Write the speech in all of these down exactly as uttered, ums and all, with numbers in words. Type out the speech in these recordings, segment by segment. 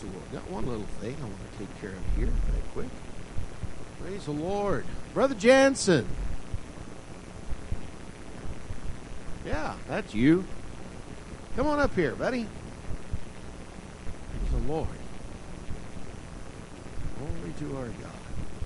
the Lord. Got one little thing I want to take care of here very quick. Praise the Lord. Brother Jansen. Yeah, that's you. Come on up here, buddy. Praise the Lord. Glory to our God.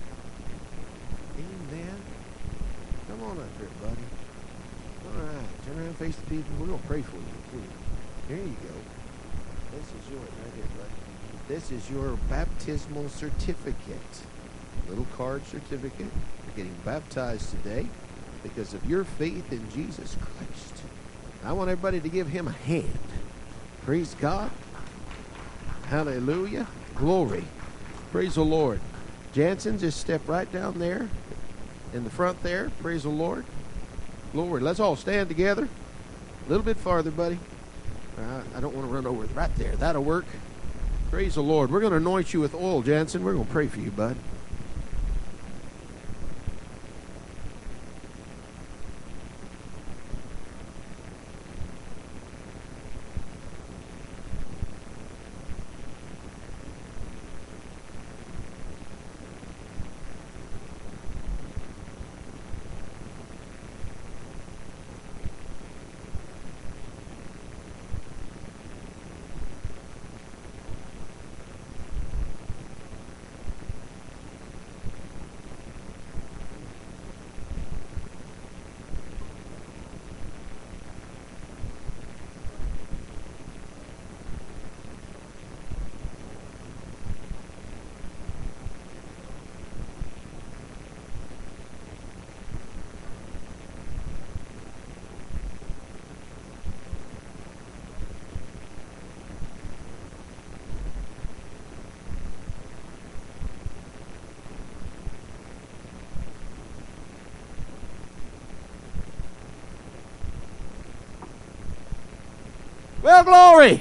Amen. Come on up here, buddy. All right. Turn around and face the people. We're going to pray for you, too. There you go. This is yours right here, buddy. This is your baptismal certificate. Little card certificate. You're getting baptized today because of your faith in Jesus Christ. I want everybody to give him a hand. Praise God. Hallelujah. Glory. Praise the Lord. Jansen, just step right down there in the front there. Praise the Lord. Glory. Let's all stand together. A little bit farther, buddy. Uh, I don't want to run over it. Right there. That'll work. Praise the Lord. We're going to anoint you with oil, Jansen. We're going to pray for you, bud. Well, glory.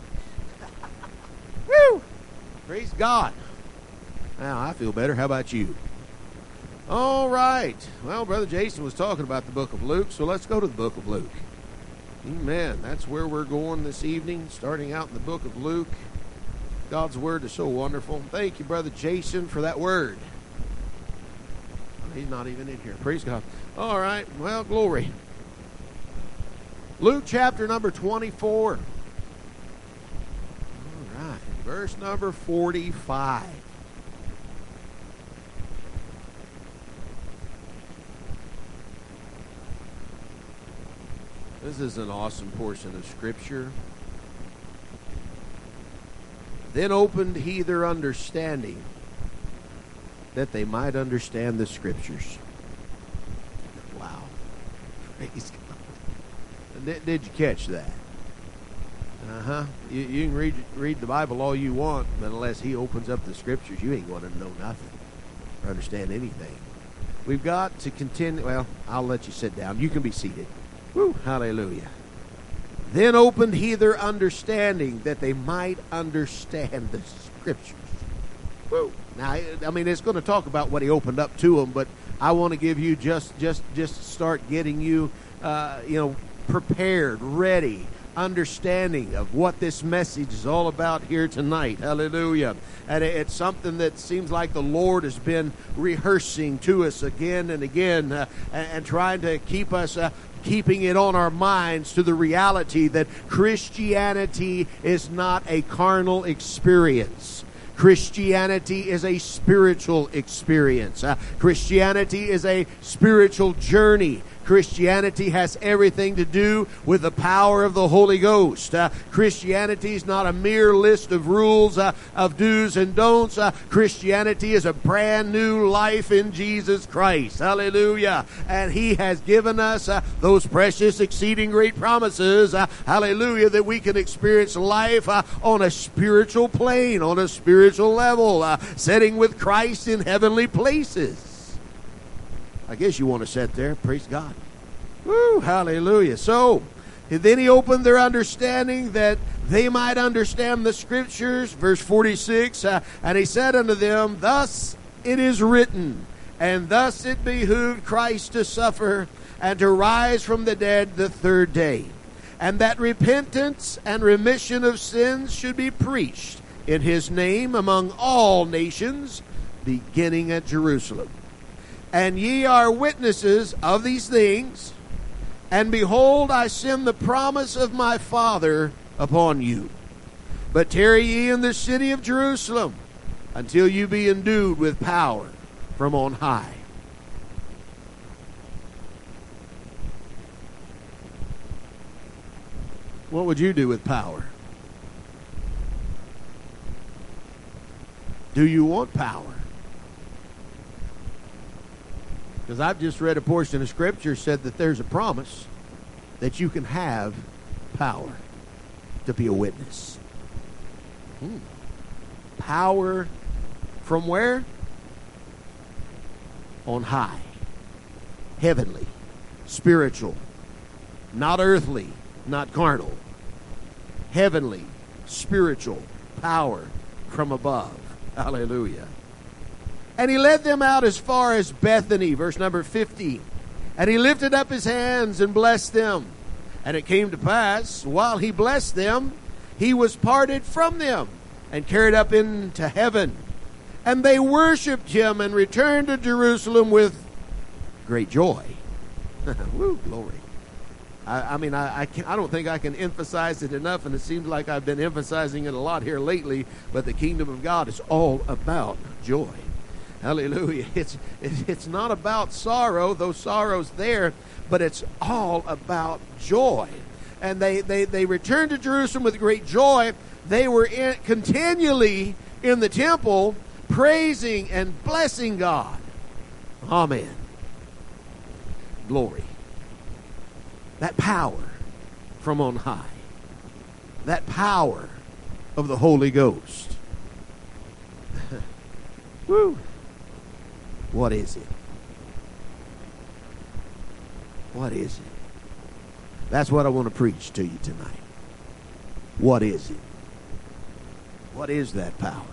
Woo. Praise God. Now, I feel better. How about you? All right. Well, Brother Jason was talking about the book of Luke, so let's go to the book of Luke. Amen. That's where we're going this evening, starting out in the book of Luke. God's word is so wonderful. Thank you, Brother Jason, for that word. He's not even in here. Praise God. All right. Well, glory. Luke chapter number twenty-four. All right. Verse number forty-five. This is an awesome portion of Scripture. Then opened he their understanding, that they might understand the Scriptures. Wow. Praise God. Did, did you catch that? Uh-huh. You, you can read read the Bible all you want, but unless he opens up the Scriptures, you ain't going to know nothing or understand anything. We've got to continue. Well, I'll let you sit down. You can be seated. Woo, hallelujah. Then opened he their understanding, that they might understand the Scriptures. Woo. Now, I mean, it's going to talk about what he opened up to them, but I want to give you just, just, just start getting you, uh, you know, prepared, ready, understanding of what this message is all about here tonight. Hallelujah. And it's something that seems like the Lord has been rehearsing to us again and again, uh, and, and trying to keep us uh, keeping it on our minds to the reality that Christianity is not a carnal experience. Christianity is a spiritual experience. Uh, Christianity is a spiritual journey. Christianity has everything to do with the power of the Holy Ghost. Uh, Christianity is not a mere list of rules uh, of do's and don'ts. Uh, Christianity is a brand new life in Jesus Christ. Hallelujah. And He has given us uh, those precious, exceeding great promises. Uh, hallelujah. That we can experience life uh, on a spiritual plane, on a spiritual level, uh, sitting with Christ in heavenly places. I guess you want to sit there. Praise God. Woo, hallelujah. So, then he opened their understanding that they might understand the Scriptures. Verse forty-six, uh, and he said unto them, Thus it is written, and thus it behooved Christ to suffer and to rise from the dead the third day, and that repentance and remission of sins should be preached in his name among all nations, beginning at Jerusalem. And ye are witnesses of these things, and behold, I send the promise of my Father upon you. But tarry ye in the city of Jerusalem, until you be endued with power from on high. What would you do with power? Do you want power? Because I've just read a portion of Scripture said that there's a promise that you can have power to be a witness. Hmm. Power from where? On high. Heavenly. Spiritual. Not earthly. Not carnal. Heavenly. Spiritual. Power from above. Hallelujah. And he led them out as far as Bethany, verse number fifty. And he lifted up his hands and blessed them. And it came to pass, while he blessed them, he was parted from them and carried up into heaven. And they worshipped him and returned to Jerusalem with great joy. Woo, glory. I, I mean, I, I, can, I don't think I can emphasize it enough, and it seems like I've been emphasizing it a lot here lately, but the kingdom of God is all about joy. Hallelujah. It's, it's not about sorrow, though sorrow's there, but it's all about joy. And they, they, they returned to Jerusalem with great joy. They were in, continually in the temple praising and blessing God. Amen. Glory. That power from on high. That power of the Holy Ghost. Woo. What is it? What is it? That's what I want to preach to you tonight. What is it? What is that power?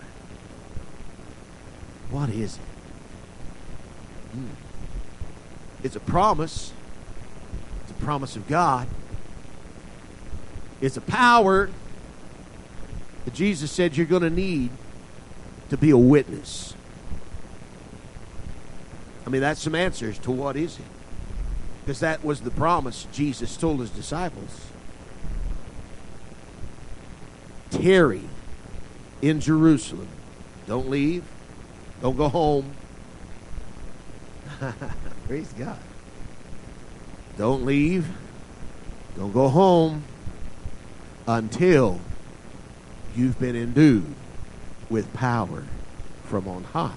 What is it? Hmm. It's a promise. It's a promise of God. It's a power that Jesus said you're going to need to be a witness. I mean, that's some answers to what is it. Because that was the promise Jesus told his disciples. Tarry in Jerusalem. Don't leave. Don't go home. Praise God. Don't leave. Don't go home until you've been endued with power from on high.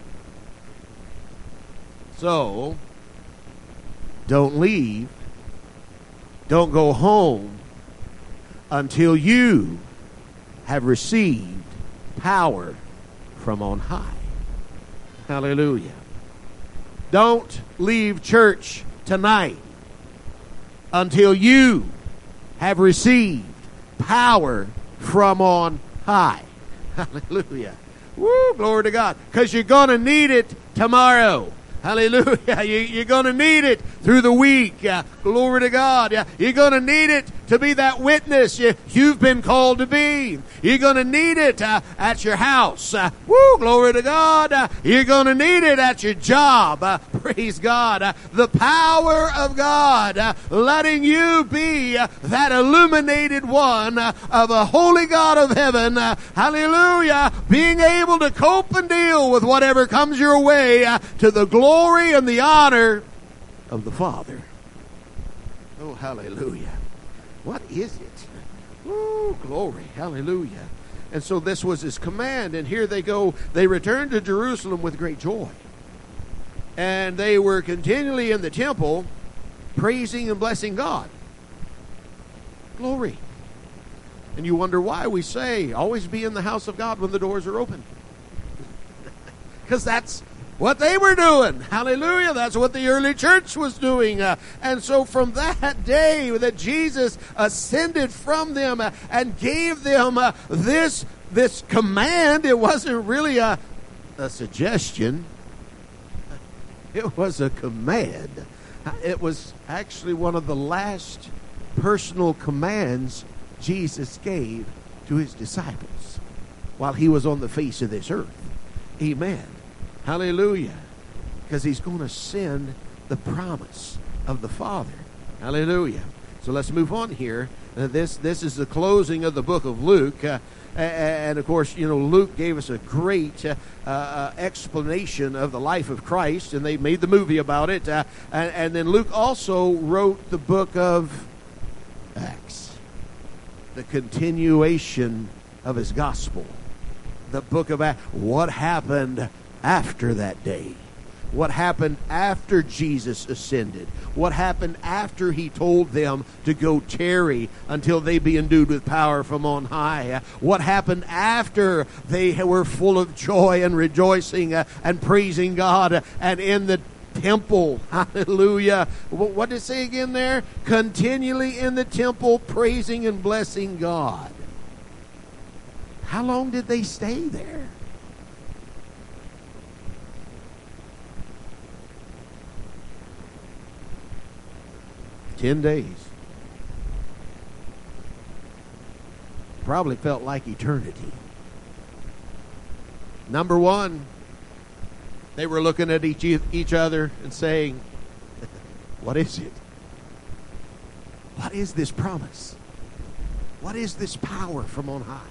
So, don't leave. Don't go home until you have received power from on high. Hallelujah. Don't leave church tonight until you have received power from on high. Hallelujah. Woo, glory to God. Because you're going to need it tomorrow. Hallelujah. You, you're going to need it through the week. Uh, glory to God. Uh, you're going to need it to be that witness you, you've been called to be. You're going to need it uh, at your house. Uh, woo, glory to God. Uh, you're going to need it at your job. Uh, praise God. Uh, the power of God uh, letting you be uh, that illuminated one uh, of a holy God of heaven. Uh, hallelujah. Being able to cope and deal with whatever comes your way uh, to the glory and the honor of the Father. Oh, hallelujah. What is it? Oh, glory. Hallelujah. And so this was his command. And here they go. They returned to Jerusalem with great joy. And they were continually in the temple praising and blessing God. Glory. And you wonder why we say, always be in the house of God when the doors are open. Because that's what they were doing. Hallelujah. That's what the early church was doing. Uh, and so from that day that Jesus ascended from them uh, and gave them uh, this, this command, it wasn't really a, a suggestion. It was a command. It was actually one of the last personal commands Jesus gave to his disciples. while he was on the face of this earth. Amen. Hallelujah. Because he's going to send the promise of the Father. Hallelujah. So let's move on here. Uh, this this is the closing of the book of Luke. Uh, and, of course, you know, Luke gave us a great uh, uh, explanation of the life of Christ, and they made the movie about it. Uh, and, and then Luke also wrote the book of Acts, the continuation of his gospel. The book of Acts. What happened after that day? What happened after Jesus ascended? What happened after he told them to go tarry until they be endued with power from on high? What happened after they were full of joy and rejoicing uh, and praising God and in the temple? Hallelujah. What did it say again there? Continually in the temple praising and blessing God. How long did they stay there? Ten days. Probably felt like eternity. Number one, they were looking at each, each other and saying, what is it? What is this promise? What is this power from on high?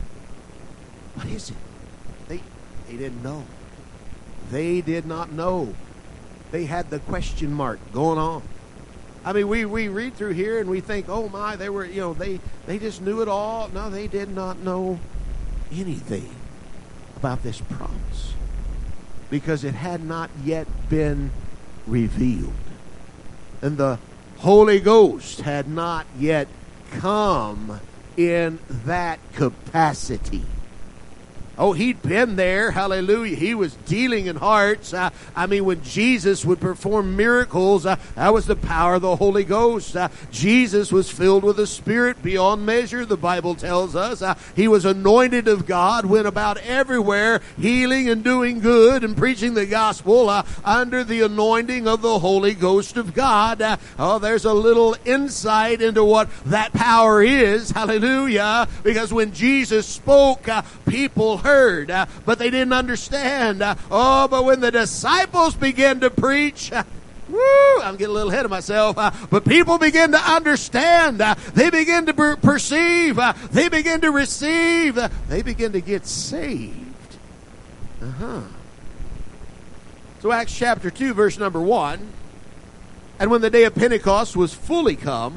What is it? They, they didn't know. They did not know. They had the question mark going on. I mean, we, we read through here and we think, oh my, they were, you know, they, they just knew it all. No, they did not know anything about this promise because it had not yet been revealed. And the Holy Ghost had not yet come in that capacity. Oh, he'd been there. Hallelujah. He was dealing in hearts. Uh, I mean, when Jesus would perform miracles, uh, that was the power of the Holy Ghost. Uh, Jesus was filled with the Spirit beyond measure, the Bible tells us. Uh, he was anointed of God, went about everywhere, healing and doing good and preaching the gospel uh, under the anointing of the Holy Ghost of God. Uh, oh, there's a little insight into what that power is. Hallelujah. Because when Jesus spoke, uh, people heard, uh, but they didn't understand. Uh, oh, but when the disciples began to preach, uh, woo, I'm getting a little ahead of myself, uh, but people begin to understand. Uh, they begin to per- perceive. Uh, they begin to receive. Uh, they begin to get saved. Uh-huh. So Acts chapter two, verse number one. And when the day of Pentecost was fully come,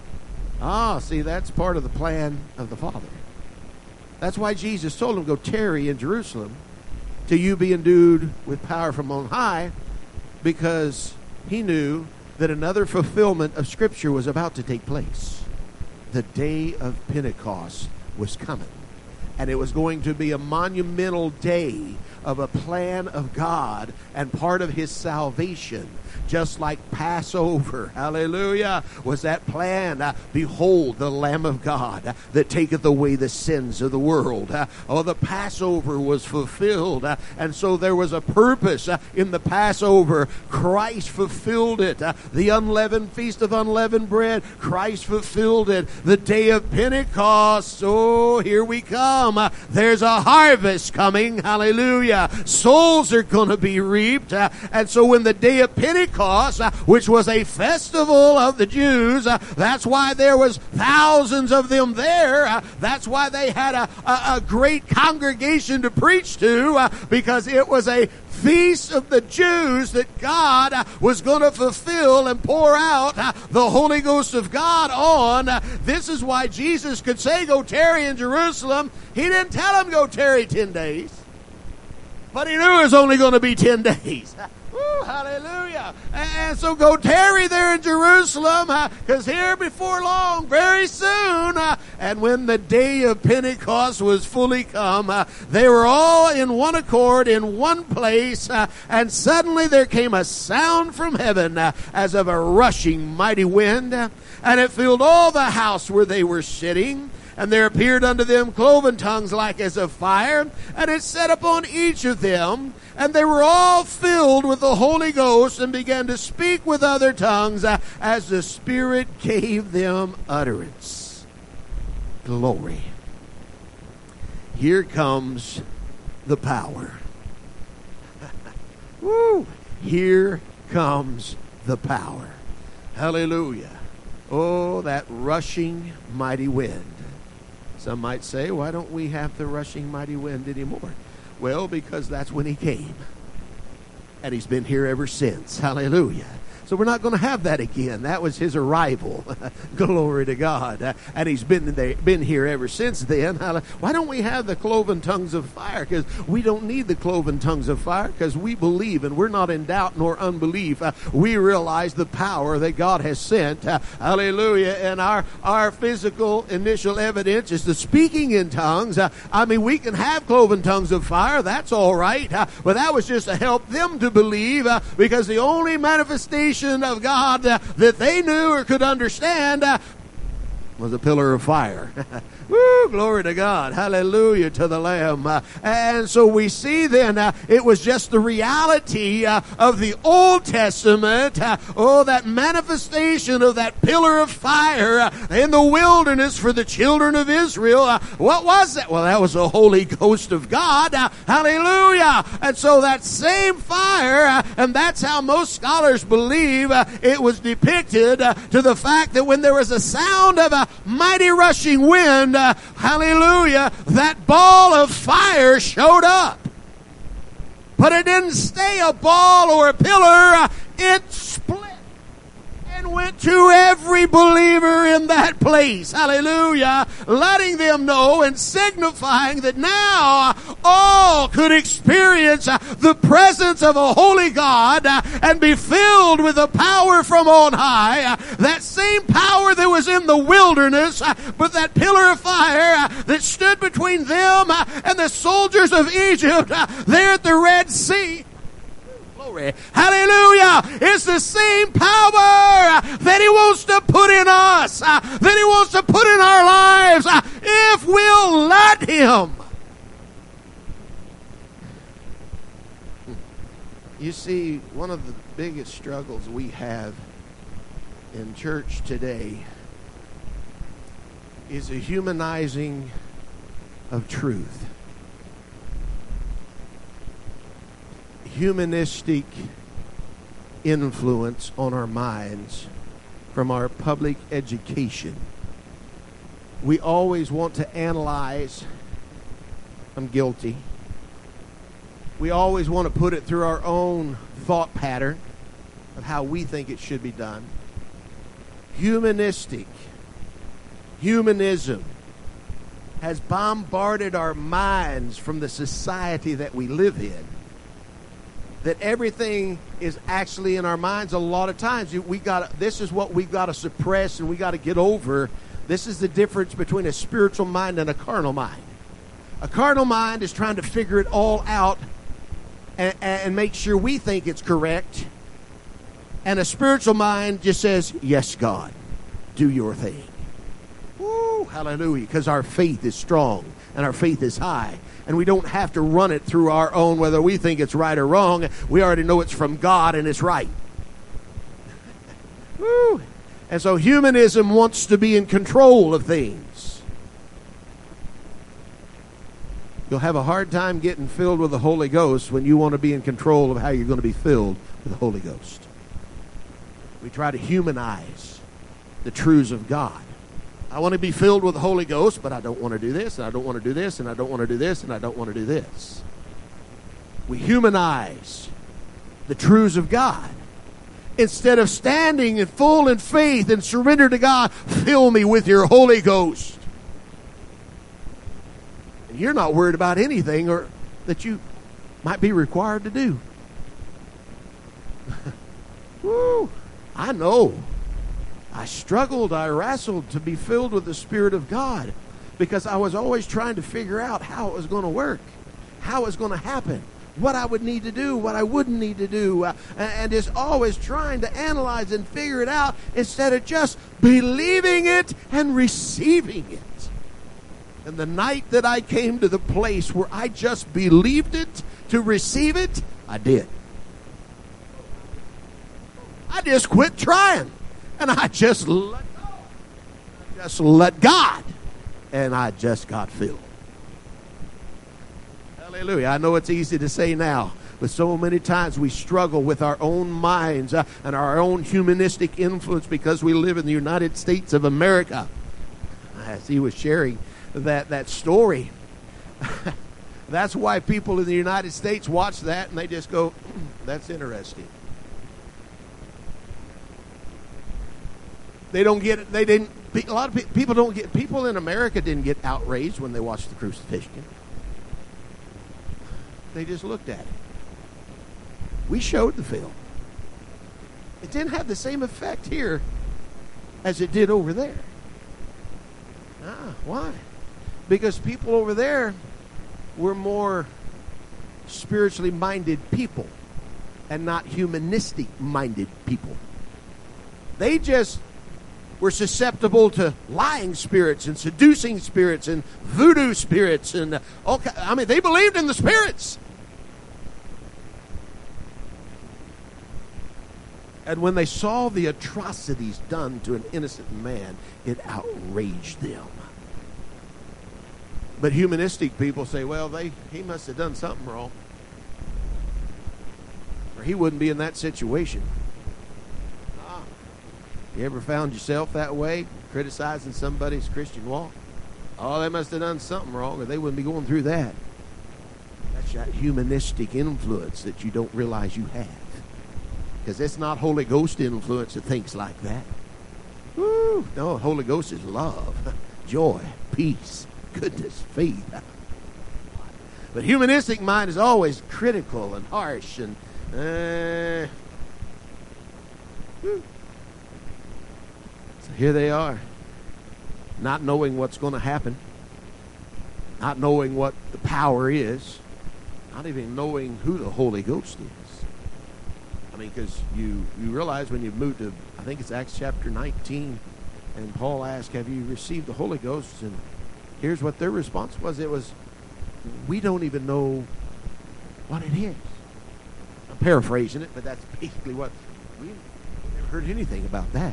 ah, see, that's part of the plan of the Father. That's why Jesus told them, go tarry in Jerusalem till you be endued with power from on high, because he knew that another fulfillment of Scripture was about to take place. The day of Pentecost was coming, and it was going to be a monumental day of a plan of God and part of his salvation. Just like Passover, hallelujah, was that plan. Uh, Behold, the Lamb of God uh, that taketh away the sins of the world. Uh, oh, the Passover was fulfilled. Uh, and so there was a purpose uh, in the Passover. Christ fulfilled it. Uh, the unleavened feast of unleavened bread, Christ fulfilled it. The day of Pentecost, oh, here we come. Uh, there's a harvest coming, hallelujah. Souls are going to be reaped. Uh, and so when the day of Pentecost, Uh, which was a festival of the Jews. Uh, that's why there was thousands of them there. Uh, that's why they had a, a, a great congregation to preach to, uh, because it was a feast of the Jews that God uh, was going to fulfill and pour out uh, the Holy Ghost of God on. Uh, this is why Jesus could say, go tarry in Jerusalem. He didn't tell them go tarry ten days. But he knew it was only going to be ten days. Woo, hallelujah. And so go tarry there in Jerusalem, because uh, here before long, very soon, uh, and when the day of Pentecost was fully come, uh, they were all in one accord, in one place, uh, and suddenly there came a sound from heaven uh, as of a rushing mighty wind, uh, and it filled all the house where they were sitting. And there appeared unto them cloven tongues like as of fire, and it sat upon each of them. And they were all filled with the Holy Ghost and began to speak with other tongues uh, as the Spirit gave them utterance. Glory. here comes the power. Woo! Here comes the power. Hallelujah. Oh, that rushing mighty wind. Some might say, why don't we have the rushing mighty wind anymore? Well, because that's when he came. And he's been here ever since. Hallelujah. So we're not going to have that again. That was his arrival. Glory to God. Uh, and he's been there, been here ever since then. Why don't we have the cloven tongues of fire? Because we don't need the cloven tongues of fire, because we believe and we're not in doubt nor unbelief. Uh, we realize the power that God has sent. Uh, hallelujah. And our, our physical initial evidence is the speaking in tongues. Uh, I mean, we can have cloven tongues of fire. That's all right. Uh, but that was just to help them to believe, uh, because the only manifestation of God uh, that they knew or could understand uh, was a pillar of fire. Woo, glory to God. Hallelujah to the Lamb. Uh, and so we see then uh, it was just the reality uh, of the Old Testament. Uh, oh, that manifestation of that pillar of fire uh, in the wilderness for the children of Israel. Uh, what was that? Well, that was the Holy Ghost of God. Uh, hallelujah. And so that same fire, uh, and that's how most scholars believe uh, it was depicted uh, to the fact that when there was a sound of a mighty rushing wind, Uh, hallelujah, that ball of fire showed up. But it didn't stay a ball or a pillar. Uh, it split and went to every believer in that place. Hallelujah. Letting them know and signifying that now all could experience uh, the presence of a holy God uh, and be filled with the power from on high. Uh, that same power that was in the wilderness, uh, but that pillar of fire uh, that stood between them uh, and the soldiers of Egypt uh, there at the Red Sea. Glory. Hallelujah. It's the same power that he wants to put in us, uh, that he wants to put in our lives, uh, if we'll let him. You see, one of the biggest struggles we have in church today is a humanizing of truth. Humanistic influence on our minds from our public education. We always want to analyze. I'm guilty. We always want to put it through our own thought pattern of how we think it should be done. Humanistic, humanism has bombarded our minds from the society that we live in, that everything is actually in our minds. A lot of times we got this is what we've got to suppress and we got to get over. This is the difference between a spiritual mind and a carnal mind. A carnal mind is trying to figure it all out and, and make sure we think it's correct. And a spiritual mind just says, yes, God, do your thing. Woo, hallelujah, because our faith is strong and our faith is high. And we don't have to run it through our own, whether we think it's right or wrong. We already know it's from God and it's right. Woo. And so humanism wants to be in control of things. You'll have a hard time getting filled with the Holy Ghost when you want to be in control of how you're going to be filled with the Holy Ghost. We try to humanize the truths of God. I want to be filled with the Holy Ghost, but I don't want to do this, and I don't want to do this, and I don't want to do this, and I don't want to do this. We humanize the truths of God. Instead of standing in full in faith and surrender to God, fill me with your Holy Ghost. And you're not worried about anything or that you might be required to do. Woo, I know. I struggled, I wrestled to be filled with the Spirit of God because I was always trying to figure out how it was going to work, how it was going to happen, what I would need to do, what I wouldn't need to do, uh, and just always trying to analyze and figure it out instead of just believing it and receiving it. And the night that I came to the place where I just believed it to receive it, I did. I just quit trying. And I just let go. I just let God. And I just got filled. Hallelujah. I know it's easy to say now, but so many times we struggle with our own minds uh, and our own humanistic influence because we live in the United States of America. As he was sharing that, that story, that's why people in the United States watch that and they just go, that's interesting. They don't get it. They didn't. A lot of people don't get. People in America didn't get outraged when they watched the crucifixion. They just looked at it. We showed the film. It didn't have the same effect here as it did over there. Ah, why? Because people over there were more spiritually minded people and not humanistic minded people. They just were susceptible to lying spirits and seducing spirits and voodoo spirits and uh, all. I mean, they believed in the spirits. And when they saw the atrocities done to an innocent man, it outraged them. But humanistic people say, well, they he must have done something wrong, or he wouldn't be in that situation. You ever found yourself that way, criticizing somebody's Christian walk? Oh, they must have done something wrong, or they wouldn't be going through that. That's that humanistic influence that you don't realize you have. Because it's not Holy Ghost influence that thinks like that. Woo! No, Holy Ghost is love, joy, peace, goodness, faith. But humanistic mind is always critical and harsh and... Uh, woo. Here they are, not knowing what's going to happen, not knowing what the power is, not even knowing who the Holy Ghost is. I mean, because you, you realize when you move to, I think it's Acts chapter nineteen, and Paul asked, have you received the Holy Ghost? And here's what their response was. It was, we don't even know what it is. I'm paraphrasing it, but that's basically what, we never heard anything about that.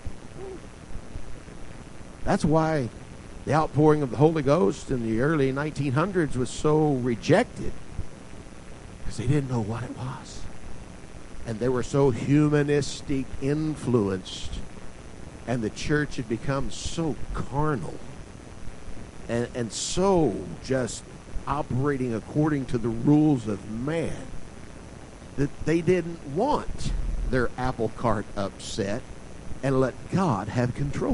That's why the outpouring of the Holy Ghost in the early nineteen hundreds was so rejected, because they didn't know what it was. And they were so humanistic influenced, and the church had become so carnal and, and so just operating according to the rules of man that they didn't want their apple cart upset and let God have control.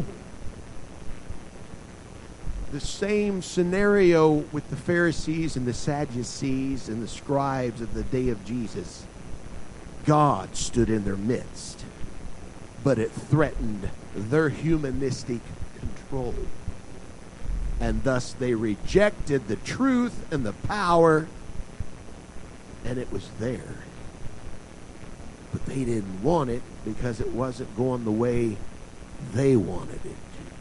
The same scenario with the Pharisees and the Sadducees and the scribes of the day of Jesus. God stood in their midst, but it threatened their humanistic control. And thus they rejected the truth and the power, and it was there. But they didn't want it because it wasn't going the way they wanted it.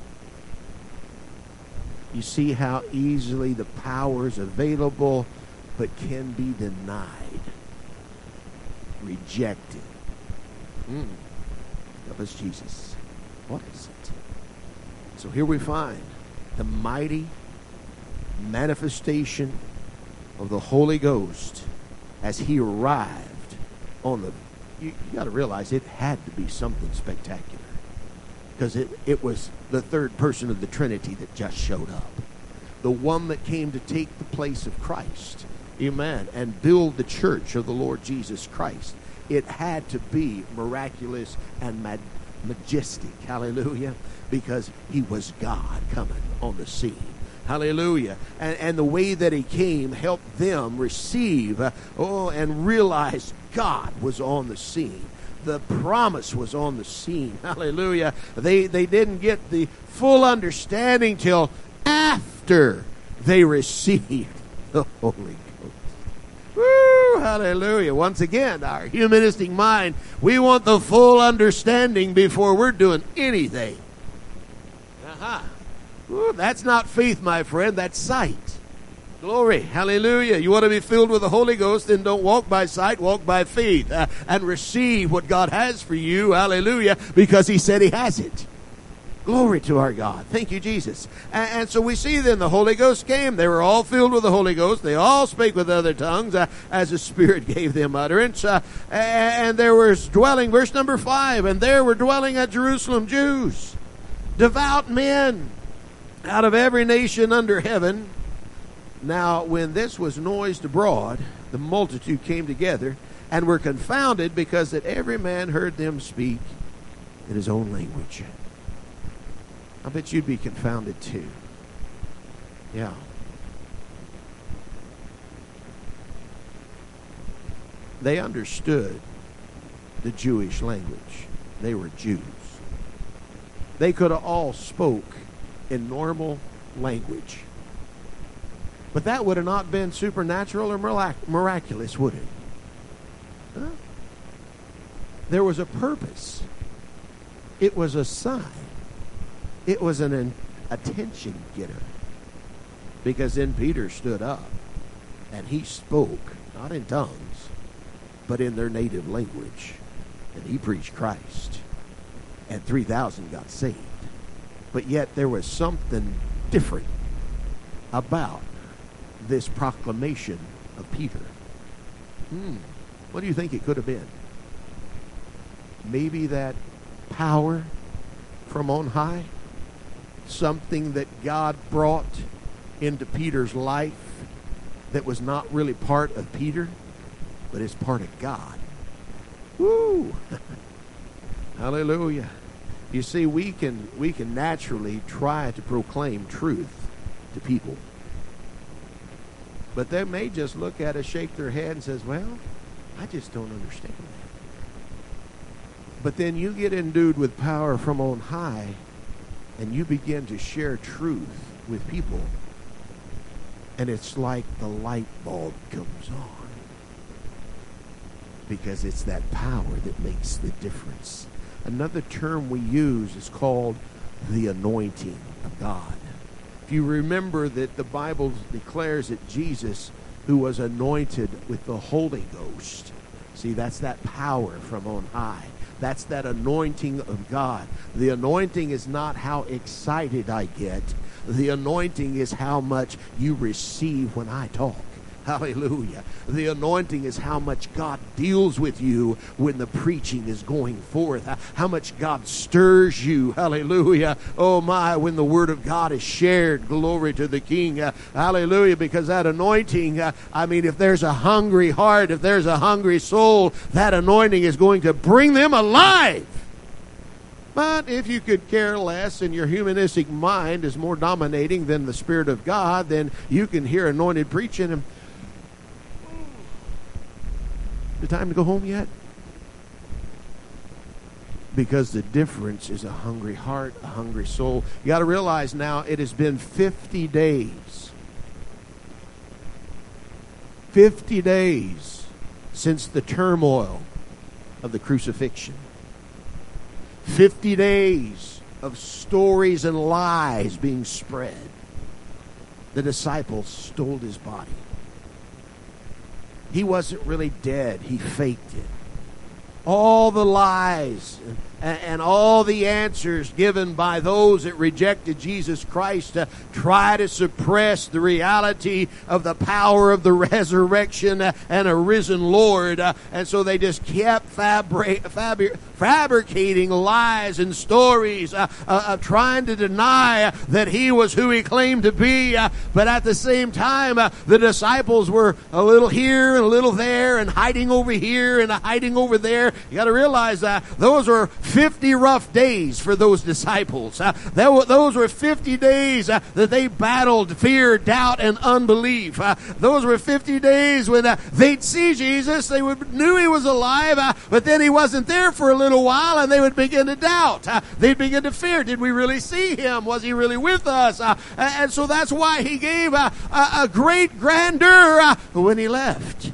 You see how easily the power is available, but can be denied, rejected. Mm. That was Jesus. What is it? So here we find the mighty manifestation of the Holy Ghost as he arrived on the... You, you got to realize it had to be something spectacular. Because it, it was the third person of the Trinity that just showed up. The one that came to take the place of Christ. Amen. And build the church of the Lord Jesus Christ. It had to be miraculous and mag- majestic. Hallelujah. Because he was God coming on the scene. Hallelujah. And, and the way that he came helped them receive uh, oh, and realize God was on the scene. The promise was on the scene. Hallelujah. They they didn't get the full understanding till after they received the Holy Ghost. Woo! Hallelujah. Once again, our humanistic mind, we want the full understanding before we're doing anything. Uh-huh. Woo, that's not faith, my friend. That's sight. Glory. Hallelujah. You want to be filled with the Holy Ghost, then don't walk by sight, walk by faith, uh, and receive what God has for you. Hallelujah. Because he said he has it. Glory to our God. Thank you, Jesus. And, and so we see then the Holy Ghost came. They were all filled with the Holy Ghost. They all spake with other tongues uh, as the Spirit gave them utterance. Uh, and, and there was dwelling, verse number five, and there were dwelling at Jerusalem Jews, devout men out of every nation under heaven. Now, when this was noised abroad, the multitude came together and were confounded, because that every man heard them speak in his own language. I bet you'd be confounded too. Yeah. They understood the Jewish language. They were Jews. They could have all spoke in normal language. But that would have not been supernatural or mirac- miraculous, would it? Huh? There was a purpose. It was a sign. It was an, an attention getter. Because then Peter stood up and he spoke, not in tongues, but in their native language. And he preached Christ. And three thousand got saved. But yet there was something different about this proclamation of Peter. Hmm. What do you think it could have been? Maybe that power from on high? Something that God brought into Peter's life that was not really part of Peter, but is part of God. Woo! Hallelujah. You see, we can we can naturally try to proclaim truth to people. But they may just look at us, shake their head, and says, well, I just don't understand that. But then you get endued with power from on high, and you begin to share truth with people, and it's like the light bulb comes on. Because it's that power that makes the difference. Another term we use is called the anointing of God. If you remember that the Bible declares that Jesus, who was anointed with the Holy Ghost, see, that's that power from on high. That's that anointing of God. The anointing is not how excited I get. The anointing is how much you receive when I talk. Hallelujah. The anointing is how much God deals with you when the preaching is going forth. How much God stirs you. Hallelujah. Oh my, when the word of God is shared. Glory to the King. Uh, hallelujah. Because that anointing, uh, I mean, if there's a hungry heart, if there's a hungry soul, that anointing is going to bring them alive. But if you could care less and your humanistic mind is more dominating than the Spirit of God, then you can hear anointed preaching and the time to go home yet? Because the difference is a hungry heart, a hungry soul. You got to realize now it has been fifty days. fifty days since the turmoil of the crucifixion. fifty days of stories and lies being spread. The disciples stole his body. He wasn't really dead. He faked it. All the lies and, and all the answers given by those that rejected Jesus Christ to try to suppress the reality of the power of the resurrection and a risen Lord. And so they just kept fabri- fabri- fabricating lies and stories uh, uh, of trying to deny that he was who he claimed to be. Uh, but at the same time, uh, the disciples were a little here and a little there and hiding over here and hiding over there. You got to realize that uh, those were fifty rough days for those disciples. Uh, that those were fifty days uh, that they battled fear, doubt, and unbelief. Uh, those were fifty days when uh, they'd see Jesus, they would knew he was alive, uh, but then he wasn't there for a little while, and they would begin to doubt. Uh, they'd begin to fear. Did we really see him? Was he really with us? Uh, and so that's why he gave a, a, a great grandeur uh, when he left.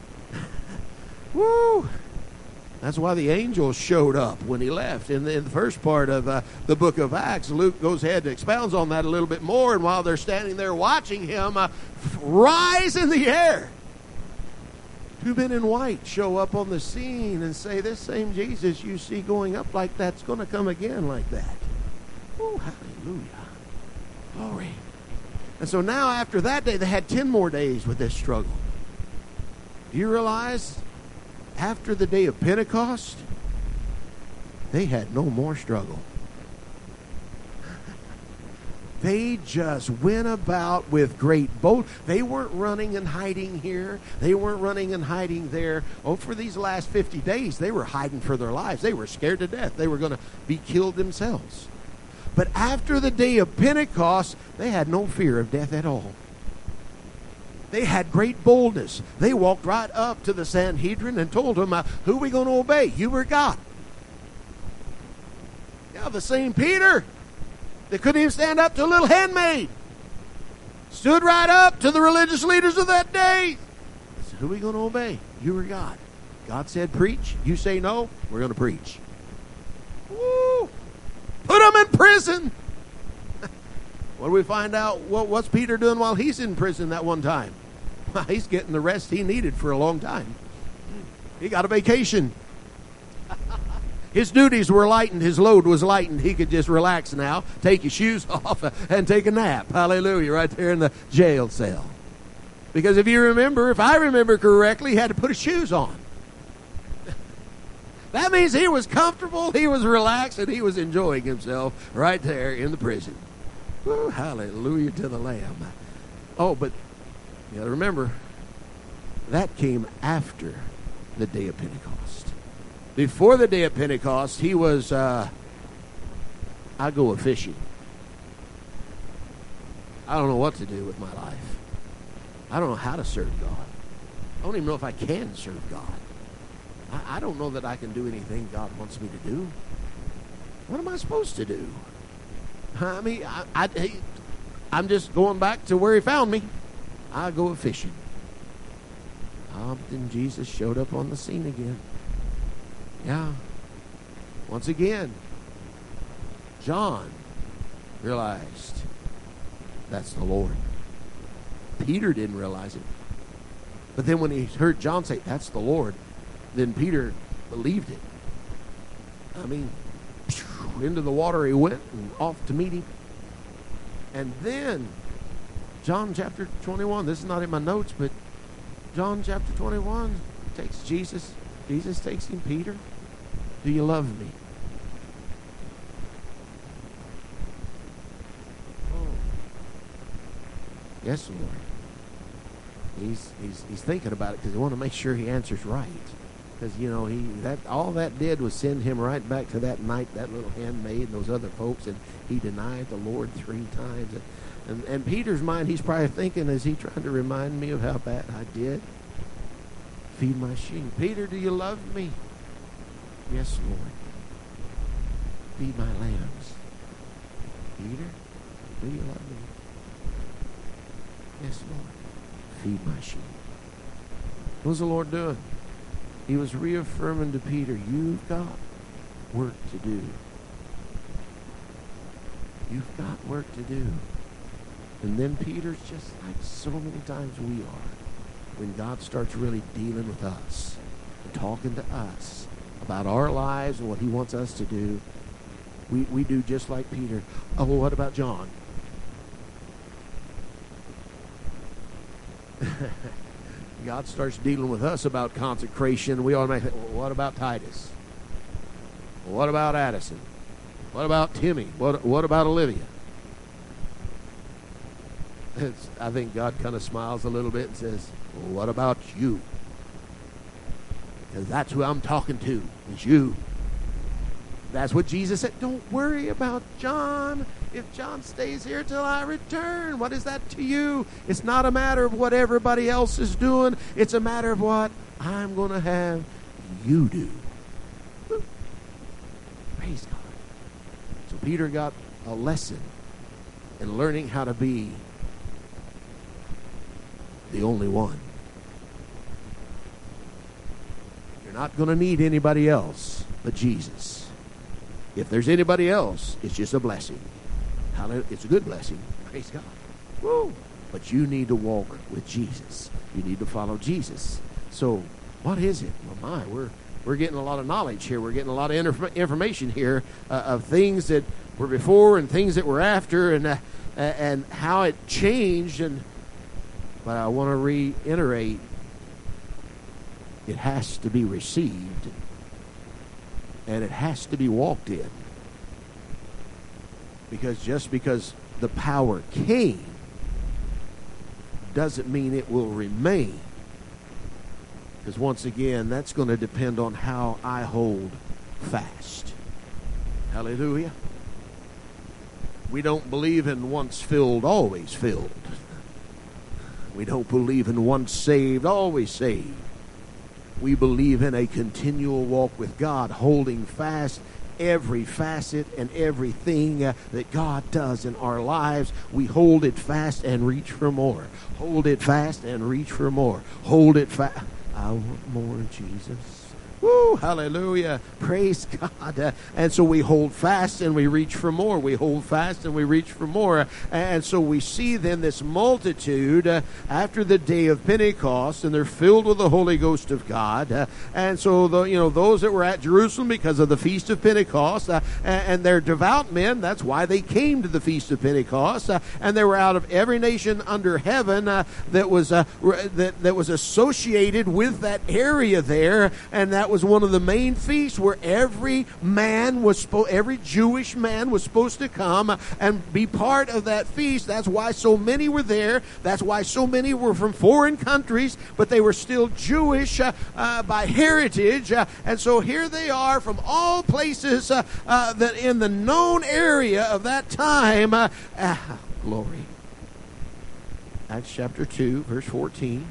Woo! That's why the angels showed up when he left. In the, in the first part of uh, the book of Acts, Luke goes ahead and expounds on that a little bit more. And while they're standing there watching him uh, rise in the air, two men in white show up on the scene and say, this same Jesus you see going up like that's going to come again like that. Oh, hallelujah. Glory. And so now after that day, they had ten more days with this struggle. Do you realize after the day of Pentecost, they had no more struggle. They just went about with great boldness. They weren't running and hiding here. They weren't running and hiding there. Oh, for these last fifty days, they were hiding for their lives. They were scared to death. They were going to be killed themselves. But after the day of Pentecost, they had no fear of death at all. They had great boldness. They walked right up to the Sanhedrin and told them, uh, who are we going to obey? You or God? Yeah, the same Peter that couldn't even stand up to a little handmaid stood right up to the religious leaders of that day. They said, who are we going to obey? You or God? God said preach. You say no, we're going to preach. Woo! Put them in prison. What do we find out? What, what's Peter doing while he's in prison that one time? Well, he's getting the rest he needed for a long time. He got a vacation. His duties were lightened. His load was lightened. He could just relax now, take his shoes off, and take a nap. Hallelujah, right there in the jail cell. Because if you remember, if I remember correctly, he had to put his shoes on. That means he was comfortable, he was relaxed, and he was enjoying himself right there in the prison. Woo, hallelujah to the Lamb. Oh, but you got to remember, that came after the day of Pentecost. Before the day of Pentecost, he was, uh, I go a fishing. I don't know what to do with my life. I don't know how to serve God. I don't even know if I can serve God. I, I don't know that I can do anything God wants me to do. What am I supposed to do? I mean, I, I, I'm just going back to where he found me. I go a fishing. Oh, but then Jesus showed up on the scene again. Yeah. Once again, John realized that's the Lord. Peter didn't realize it. But then when he heard John say, that's the Lord, then Peter believed it. I mean, into the water he went and off to meet him. And then, John chapter twenty-one, this is not in my notes, but John chapter twenty-one takes Jesus. Jesus takes him, Peter, do you love me? Oh. Yes, Lord. He's, he's, he's thinking about it because he wants to make sure he answers right. Because, you know, he that all that did was send him right back to that night, that little handmaid and those other folks, and he denied the Lord three times. And, and, and Peter's mind, he's probably thinking, is he trying to remind me of how bad I did? Feed my sheep. Peter, do you love me? Yes, Lord. Feed my lambs. Peter, do you love me? Yes, Lord. Feed my sheep. What was the Lord doing? He was reaffirming to Peter, you've got work to do. You've got work to do. And then Peter's just like so many times we are. When God starts really dealing with us and talking to us about our lives and what he wants us to do, we, we do just like Peter. Oh, well, what about John? God starts dealing with us about consecration. We automatically think, well, what about Titus? Well, what about Addison? What about Timmy? What, what about Olivia? It's, I think God kind of smiles a little bit and says, well, what about you? Because that's who I'm talking to, is you. That's what Jesus said. Don't worry about John. If John stays here till I return, what is that to you? It's not a matter of what everybody else is doing. It's a matter of what I'm going to have you do. Woo. Praise God. So Peter got a lesson in learning how to be the only one. You're not going to need anybody else but Jesus. If there's anybody else, it's just a blessing. It's a good blessing. Praise God. Woo. But you need to walk with Jesus. You need to follow Jesus. So, what is it? Well, my, we're we're getting a lot of knowledge here. We're getting a lot of inf- information here uh, of things that were before and things that were after, and uh, and how it changed. And but I want to reiterate, it has to be received, and it has to be walked in. Because just because the power came doesn't mean it will remain. Because once again, that's going to depend on how I hold fast. Hallelujah. We don't believe in once filled, always filled. We don't believe in once saved, always saved. We believe in a continual walk with God, holding fast every facet and everything uh, that God does in our lives. We hold it fast and reach for more. Hold it fast and reach for more. Hold it fast. I want more, Jesus. Woo, hallelujah. Praise God. Uh, and so we hold fast and we reach for more. We hold fast and we reach for more. And so we see then this multitude uh, after the day of Pentecost, and they're filled with the Holy Ghost of God. Uh, and so, the, you know, those that were at Jerusalem because of the Feast of Pentecost, uh, and, and they're devout men, that's why they came to the Feast of Pentecost. Uh, and they were out of every nation under heaven uh, that was uh, that, that was associated with that area there. And that was one of the main feasts where every man was spo- every Jewish man was supposed to come and be part of that feast. That's why so many were there. That's why so many were from foreign countries, but they were still Jewish uh, uh, by heritage. Uh, and so here they are from all places uh, uh, that in the known area of that time. Uh, ah, glory. Acts chapter two, verse fourteen.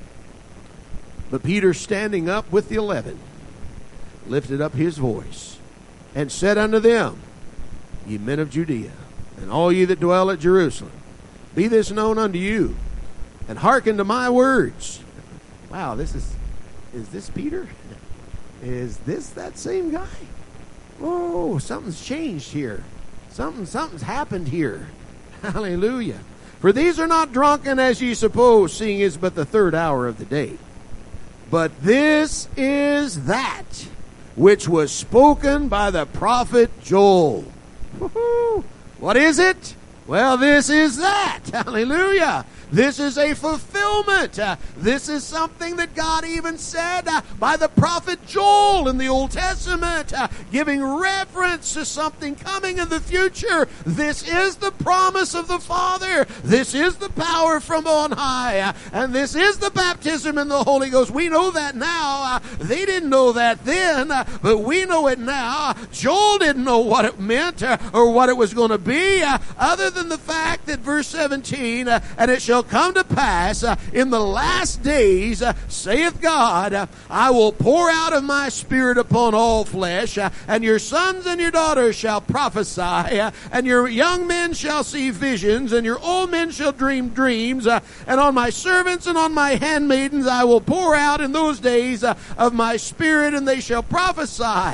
But Peter, standing up with the eleven, lifted up his voice, and said unto them, Ye men of Judea, and all ye that dwell at Jerusalem, be this known unto you, and hearken to my words. Wow, this is, is this Peter? Is this that same guy? Oh, something's changed here. Something, something's happened here. Hallelujah. For these are not drunken as ye suppose, seeing it is but the third hour of the day. But this is that which was spoken by the prophet Joel. Woo-hoo. What is it? Well, this is that. Hallelujah. This is a fulfillment. Uh, this is something that God even said uh, by the prophet Joel in the Old Testament, uh, giving reference to something coming in the future. This is the promise of the Father. This is the power from on high. Uh, and this is the baptism in the Holy Ghost. We know that now. Uh, they didn't know that then, uh, but we know it now. Joel didn't know what it meant uh, or what it was going to be, uh, other than the fact that verse seventeen, uh, and it shall come to pass uh, in the last days, uh, saith God, uh, I will pour out of my spirit upon all flesh, uh, and your sons and your daughters shall prophesy, uh, and your young men shall see visions, and your old men shall dream dreams, uh, and on my servants and on my handmaidens I will pour out in those days uh, of my spirit, and they shall prophesy.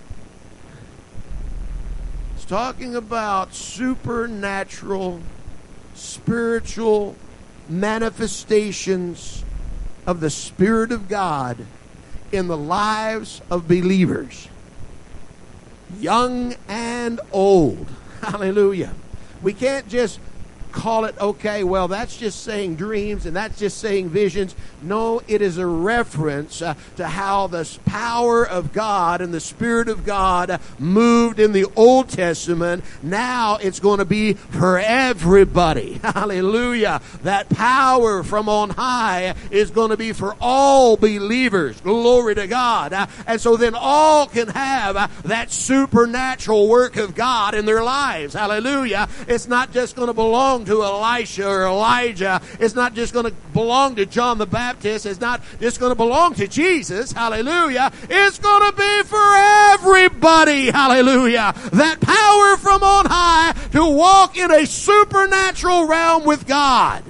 It's talking about supernatural, spiritual manifestations of the Spirit of God in the lives of believers, young and old. Hallelujah. We can't just call it, okay, well, that's just saying dreams and that's just saying visions. No, it is a reference uh, to how the power of God and the Spirit of God uh, moved in the Old Testament. Now it's going to be for everybody. Hallelujah. That power from on high is going to be for all believers. Glory to God. Uh, and so then all can have uh, that supernatural work of God in their lives. Hallelujah. It's not just going to belong to Elisha or Elijah. It's not just going to belong to John the Baptist. It's not just going to belong to Jesus. Hallelujah. It's going to be for everybody. Hallelujah. That power from on high to walk in a supernatural realm with God.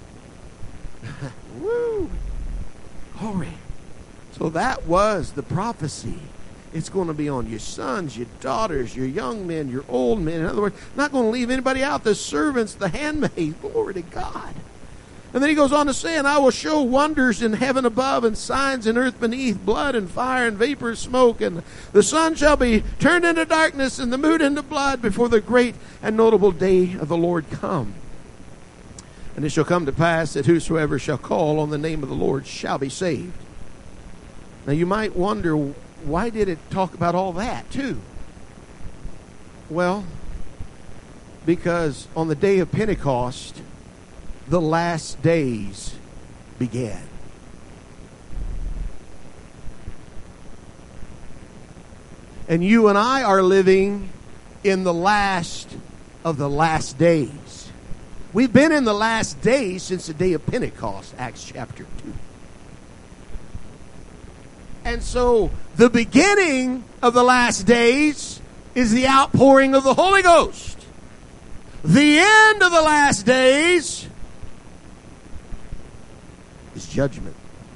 Woo. Glory. So that was the prophecy. It's going to be on your sons, your daughters, your young men, your old men. In other words, not going to leave anybody out. The servants, the handmaids. Glory to God. And then he goes on to say, and I will show wonders in heaven above and signs in earth beneath, blood and fire and vapor of smoke. And the sun shall be turned into darkness and the moon into blood before the great and notable day of the Lord come. And it shall come to pass that whosoever shall call on the name of the Lord shall be saved. Now you might wonder, why did it talk about all that too? Well, because on the day of Pentecost, the last days began. And you and I are living in the last of the last days. We've been in the last days since the day of Pentecost, Acts chapter two. And so the beginning of the last days is the outpouring of the Holy Ghost. The end of the last days is judgment.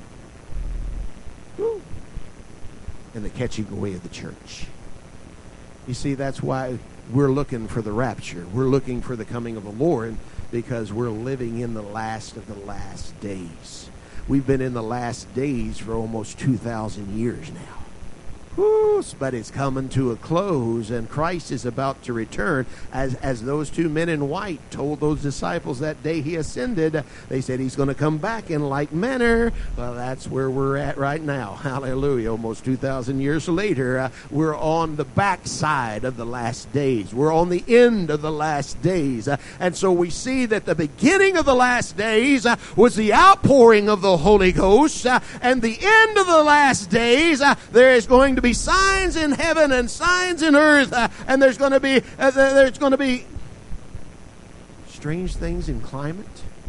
Woo. And the catching away of the church. You see, that's why we're looking for the rapture. We're looking for the coming of the Lord, because we're living in the last of the last days. We've been in the last days for almost two thousand years now. Woo, but it's coming to a close, and Christ is about to return. As as those two men in white told those disciples that day he ascended, they said he's going to come back in like manner. Well, that's where we're at right now. Hallelujah. Almost two thousand years later, uh, we're on the backside of the last days. We're on the end of the last days. Uh, and so we see that the beginning of the last days uh, was the outpouring of the Holy Ghost, uh, and the end of the last days, uh, there is going to be signs in heaven and signs in earth, uh, and there's going to be uh, there's going to be strange things in climate,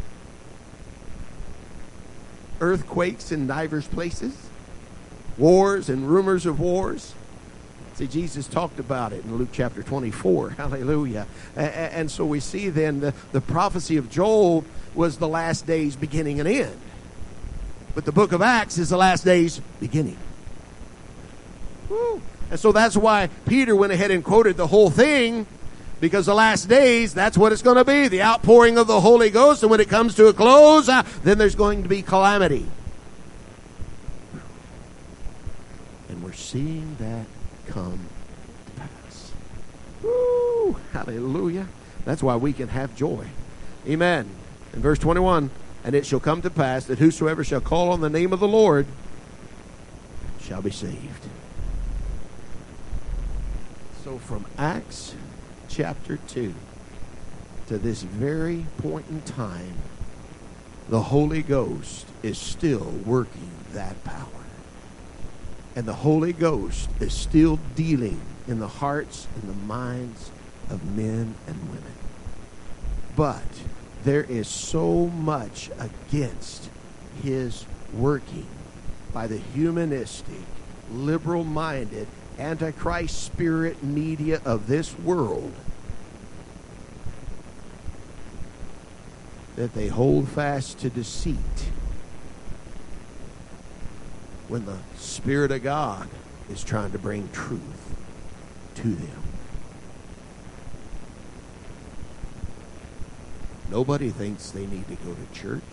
earthquakes in divers places, wars and rumors of wars. See, Jesus talked about it in Luke chapter twenty-four. Hallelujah. And, and so we see then the, the prophecy of Joel was the last days beginning and end, but the book of Acts is the last days beginning. Woo. And so that's why Peter went ahead and quoted the whole thing, because the last days, that's what it's going to be, the outpouring of the Holy Ghost. And when it comes to a close, uh, then there's going to be calamity. And we're seeing that come to pass. Woo. Hallelujah. That's why we can have joy. Amen. In verse twenty-one, and it shall come to pass that whosoever shall call on the name of the Lord shall be saved. So from Acts chapter two to this very point in time, the Holy Ghost is still working that power. And the Holy Ghost is still dealing in the hearts and the minds of men and women. But there is so much against his working by the humanistic, liberal-minded, Antichrist spirit media of this world, that they hold fast to deceit when the Spirit of God is trying to bring truth to them. Nobody thinks they need to go to church.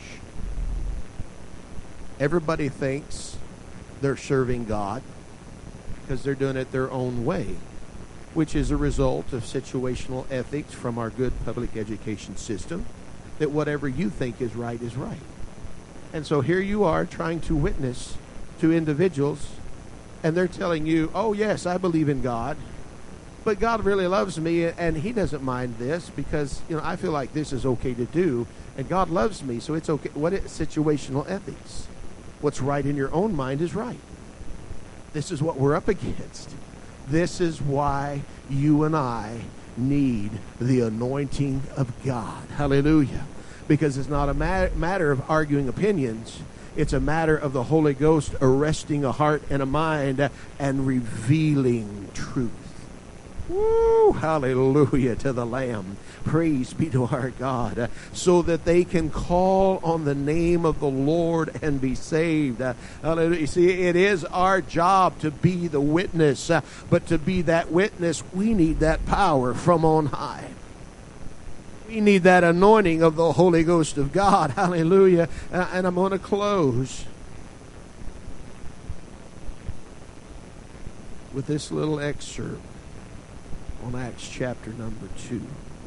Everybody thinks they're serving God because they're doing it their own way, which is a result of situational ethics from our good public education system, that whatever you think is right is right. And so here you are trying to witness to individuals, and they're telling you, oh yes, I believe in God, but God really loves me, and he doesn't mind this because, you know, I feel like this is okay to do, and God loves me, so it's okay. What is situational ethics? What's right in your own mind is right. This is what we're up against. This is why you and I need the anointing of God. Hallelujah. Because it's not a ma- matter of arguing opinions. It's a matter of the Holy Ghost arresting a heart and a mind and revealing truth. Woo! Hallelujah to the Lamb. Praise be to our God. Uh, so that they can call on the name of the Lord and be saved. Uh, hallelujah. You see, it is our job to be the witness. Uh, but to be that witness, we need that power from on high. We need that anointing of the Holy Ghost of God. Hallelujah. Uh, and I'm going to close with this little excerpt on Acts chapter number two.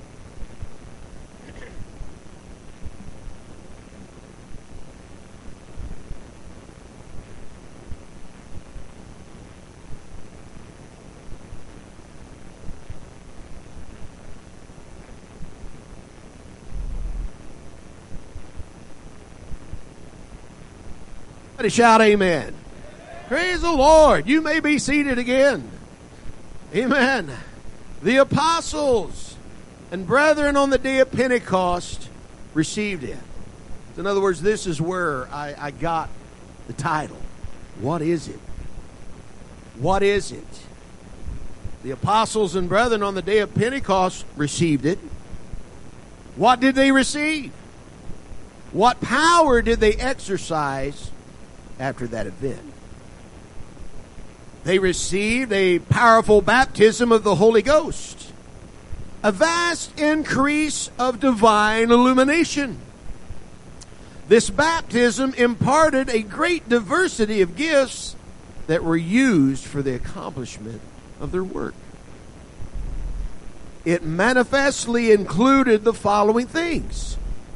Shout amen. Praise the Lord. You may be seated again. Amen. The apostles and brethren on the day of Pentecost received it. In other words, this is where I, I got the title. What is it? What is it? The apostles and brethren on the day of Pentecost received it. What did they receive? What power did they exercise after that event? They received a powerful baptism of the Holy Ghost, a vast increase of divine illumination. This baptism imparted a great diversity of gifts that were used for the accomplishment of their work. It manifestly included the following things.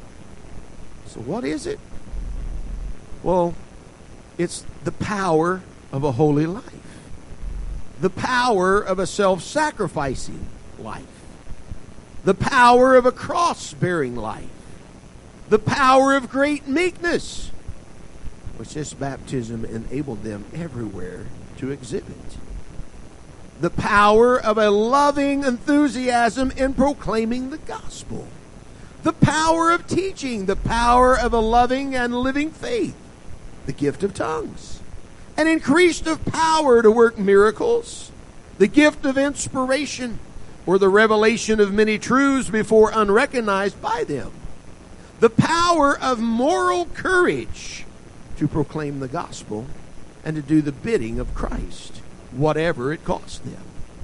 So what is it? Well, it's the power of a holy life. The power of a self-sacrificing life. The power of a cross-bearing life. The power of great meekness, which this baptism enabled them everywhere to exhibit. The power of a loving enthusiasm in proclaiming the gospel. The power of teaching. The power of a loving and living faith. The gift of tongues, an increased of power to work miracles, the gift of inspiration, or the revelation of many truths before unrecognized by them, the power of moral courage to proclaim the gospel and to do the bidding of Christ, whatever it cost them.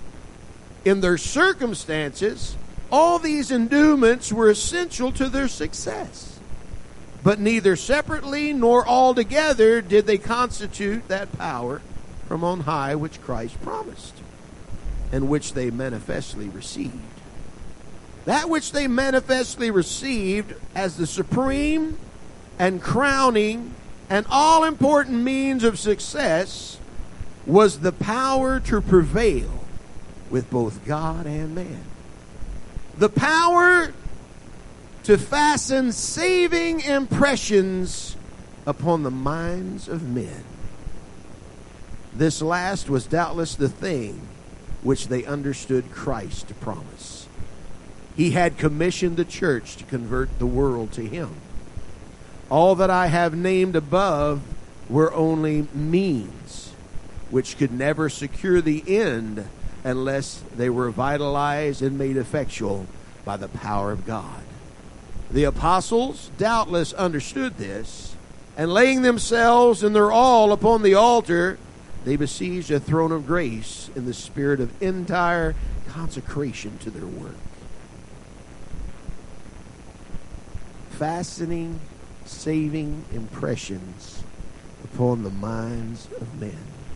In their circumstances, all these endowments were essential to their success. But neither separately nor altogether did they constitute that power from on high which Christ promised, and which they manifestly received. That which they manifestly received as the supreme and crowning and all-important means of success was the power to prevail with both God and man. The power to fasten saving impressions upon the minds of men. This last was doubtless the thing which they understood Christ to promise. He had commissioned the church to convert the world to him. All that I have named above were only means which could never secure the end unless they were vitalized and made effectual by the power of God. The apostles doubtless understood this, and laying themselves and their all upon the altar, they besieged a throne of grace in the spirit of entire consecration to their work. Fastening, saving impressions upon the minds of men.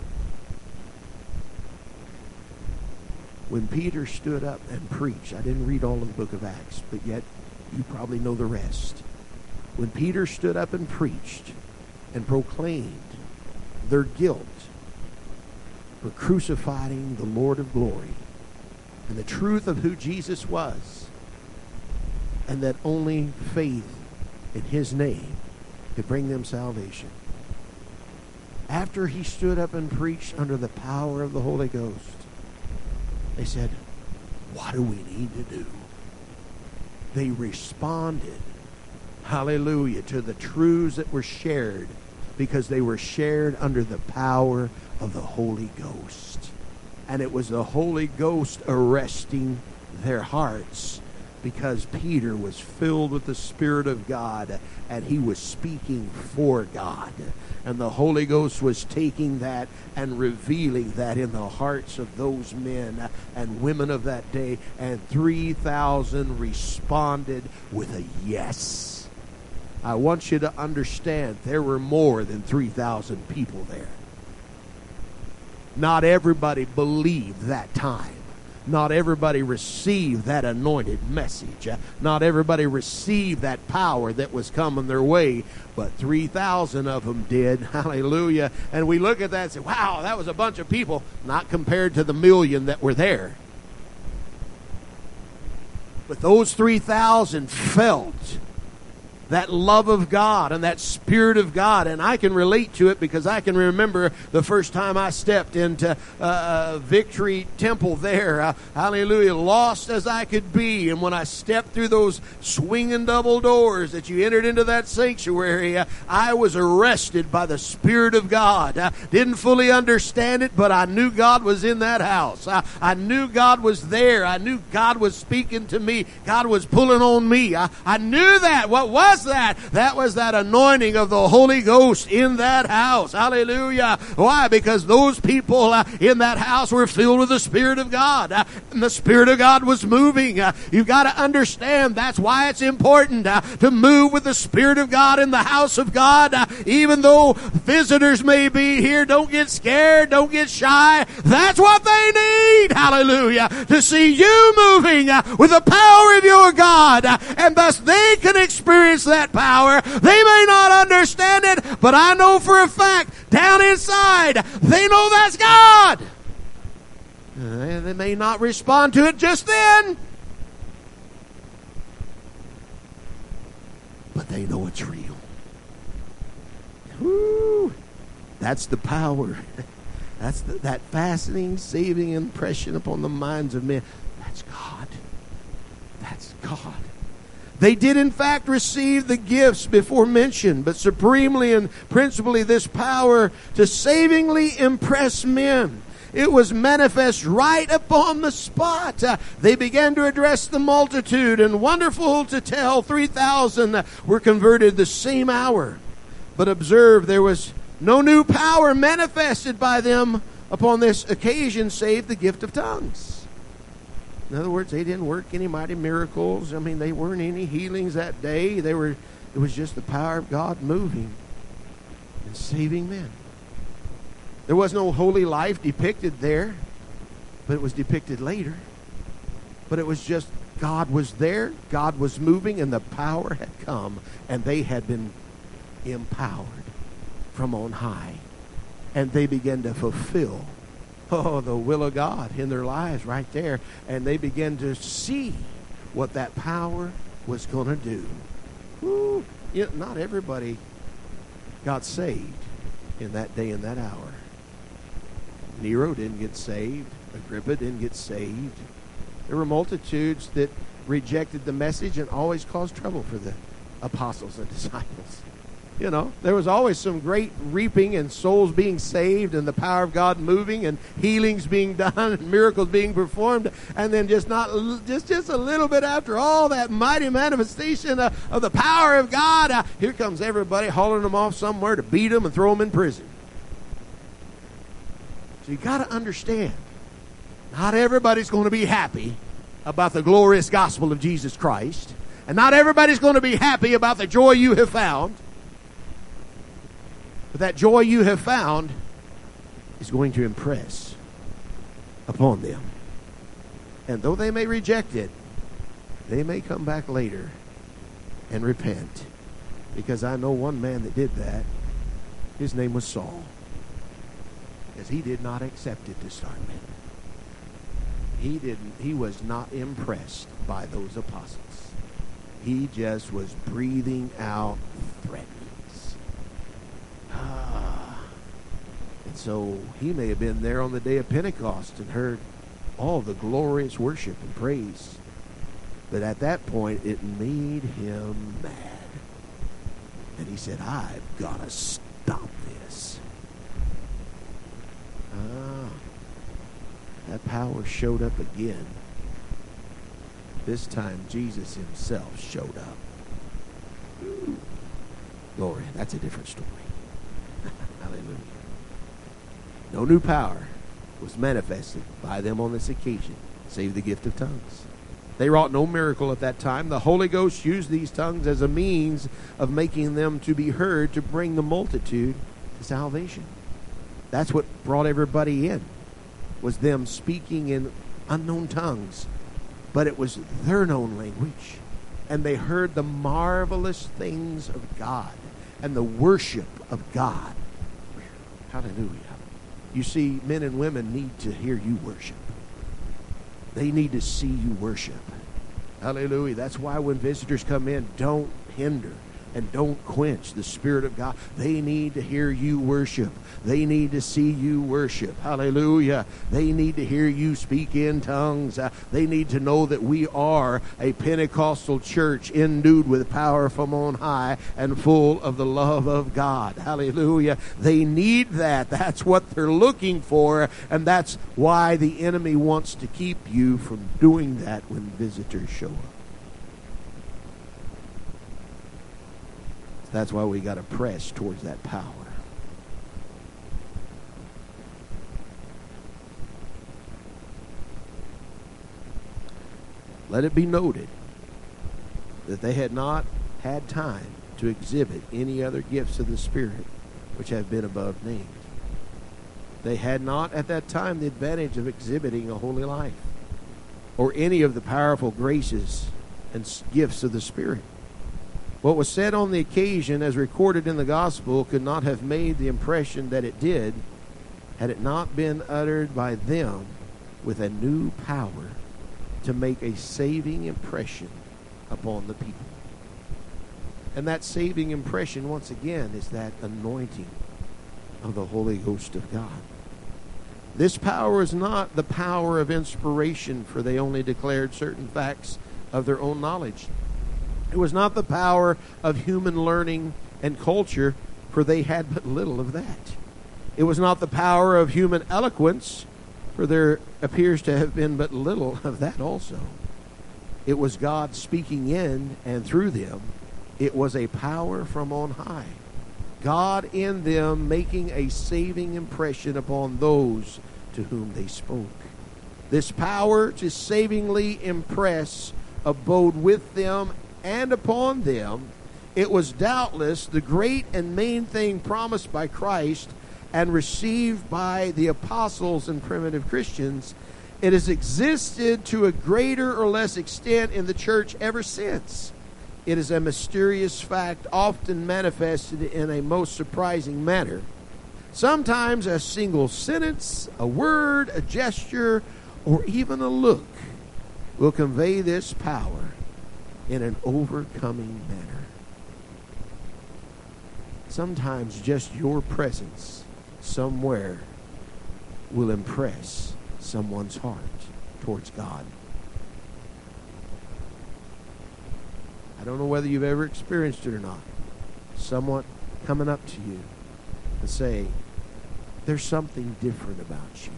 When Peter stood up and preached, I didn't read all of the book of Acts, but yet you probably know the rest. When Peter stood up and preached and proclaimed their guilt for crucifying the Lord of glory and the truth of who Jesus was, and that only faith in his name could bring them salvation. After he stood up and preached under the power of the Holy Ghost, they said, what do we need to do? They responded, hallelujah, to the truths that were shared because they were shared under the power of the Holy Ghost. And it was the Holy Ghost arresting their hearts because Peter was filled with the Spirit of God and he was speaking for God. And the Holy Ghost was taking that and revealing that in the hearts of those men and women of that day, and three thousand responded with a yes. I want you to understand there were more than three thousand people there. Not everybody believed that time. Not everybody received that anointed message. Not everybody received that power that was coming their way. But three thousand of them did. Hallelujah. And we look at that and say, wow, that was a bunch of people. Not compared to the million that were there. But those three thousand felt that love of God and that Spirit of God. And I can relate to it because I can remember the first time I stepped into uh, Victory Temple there. Uh, hallelujah. Lost as I could be. And when I stepped through those swinging double doors that you entered into that sanctuary, uh, I was arrested by the Spirit of God. I didn't fully understand it, but I knew God was in that house. I, I knew God was there. I knew God was speaking to me. God was pulling on me. I, I knew that. What was that? That was that anointing of the Holy Ghost in that house. Hallelujah. Why? Because those people uh, in that house were filled with the Spirit of God. Uh, and the Spirit of God was moving. Uh, you've got to understand that's why it's important uh, to move with the Spirit of God in the house of God. Uh, even though visitors may be here, don't get scared. Don't get shy. That's what they need. Hallelujah. To see you moving uh, with the power of your God. Uh, and thus they can experience that power. They may not understand it, but I know for a fact, down inside, they know that's God. Uh, they may not respond to it just then, but they know it's real. Woo! That's the power. That's the, that fascinating, saving impression upon the minds of men. That's God. That's God. They did in fact receive the gifts before mentioned, but supremely and principally this power to savingly impress men. It was manifest right upon the spot. Uh, they began to address the multitude, and wonderful to tell, three thousand were converted the same hour. But observe, there was no new power manifested by them upon this occasion save the gift of tongues. In other words, they didn't work any mighty miracles. I mean, they weren't any healings that day. They were. It was just the power of God moving and saving men. There was no holy life depicted there, but it was depicted later. But it was just God was there, God was moving, and the power had come, and they had been empowered from on high. And they began to fulfill Oh, the will of God in their lives right there. And they began to see what that power was going to do. Woo. You know, not everybody got saved in that day and that hour. Nero didn't get saved. Agrippa didn't get saved. There were multitudes that rejected the message and always caused trouble for the apostles and disciples. You know, there was always some great reaping and souls being saved and the power of God moving and healings being done and miracles being performed. And then just not just, just a little bit after all that mighty manifestation of, of the power of God, uh, here comes everybody hauling them off somewhere to beat them and throw them in prison. So you got to understand, not everybody's going to be happy about the glorious gospel of Jesus Christ. And not everybody's going to be happy about the joy you have found. But that joy you have found is going to impress upon them. And though they may reject it, they may come back later and repent. Because I know one man that did that. His name was Saul. Because he did not accept it to start with. He didn't. He was not impressed by those apostles. He just was breathing out threats. Ah. And so he may have been there on the day of Pentecost and heard all the glorious worship and praise. But at that point, it made him mad. And he said, I've got to stop this. Ah. That power showed up again. This time, Jesus himself showed up. Ooh. Glory, that's a different story. Hallelujah. No new power was manifested by them on this occasion, save the gift of tongues. They wrought no miracle at that time. The Holy Ghost used these tongues as a means of making them to be heard, to bring the multitude to salvation. That's what brought everybody in, was them speaking in unknown tongues. But it was their known language. And they heard the marvelous things of God and the worship of God. Hallelujah. You see, men and women need to hear you worship. They need to see you worship. Hallelujah. That's why when visitors come in, don't hinder and don't quench the Spirit of God. They need to hear you worship. They need to see you worship. Hallelujah. They need to hear you speak in tongues. Uh, they need to know that we are a Pentecostal church endued with power from on high and full of the love of God. Hallelujah. They need that. That's what they're looking for, and that's why the enemy wants to keep you from doing that when visitors show up. That's why we got to press towards that power. Let it be noted that they had not had time to exhibit any other gifts of the Spirit which have been above named. They had not at that time the advantage of exhibiting a holy life or any of the powerful graces and gifts of the Spirit. What was said on the occasion, as recorded in the gospel, could not have made the impression that it did had it not been uttered by them with a new power to make a saving impression upon the people. And that saving impression, once again, is that anointing of the Holy Ghost of God. This power is not the power of inspiration, for they only declared certain facts of their own knowledge. It was not the power of human learning and culture, for they had but little of that. It was not the power of human eloquence, for there appears to have been but little of that also. It was God speaking in and through them. It was a power from on high. God in them making a saving impression upon those to whom they spoke. This power to savingly impress abode with them and upon them. It was doubtless the great and main thing promised by Christ and received by the apostles and primitive Christians. It has existed to a greater or less extent in the church ever since. It is a mysterious fact, often manifested in a most surprising manner. Sometimes a single sentence, a word, a gesture, or even a look will convey this power in an overcoming manner. Sometimes just your presence somewhere will impress someone's heart towards God. I don't know whether you've ever experienced it or not. Someone coming up to you and say, there's something different about you.